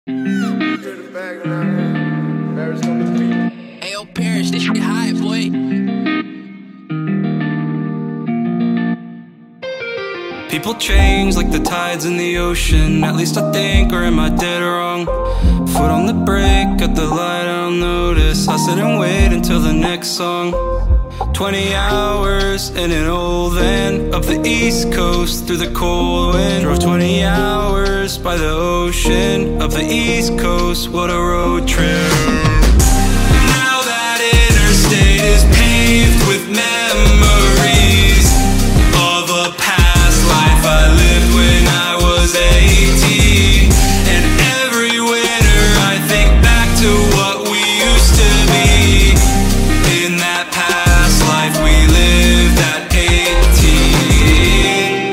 Ayo, Parrish, this shit high, boy. People change like the tides in the ocean. At least I think, or am I dead wrong? Foot on the brake, got the light, I don't notice. I sit and wait until the next song. 20 hours in an old van, up the East Coast through the cold wind. Drove 20 hours by the ocean, up the East Coast, what a road trip. Now that interstate is paved with memories of a past life I lived when I was 18. And every winter I think back to what we used to be. In that past life we lived at 18.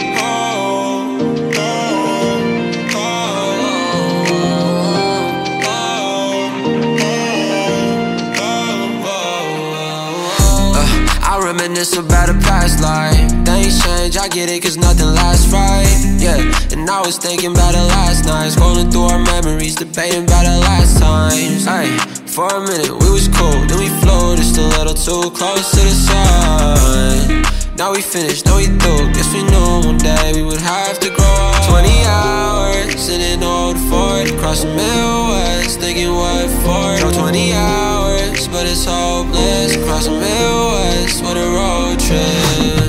I reminisce about a past life. Things change, I get it, cause nothing lasts right. Yeah, and I was thinking about it last night, scrolling through our memories, debating about it last times. Ay, for a minute we was cool, then we floated just a little too close to the sun. Now we finished, now we through. Guess we knew one day we would have to grow up. 20 hours in an old Ford, across the Midwest, thinking what for. Drove 20 hours, but it's hopeless. Across the Midwest, what a road trip.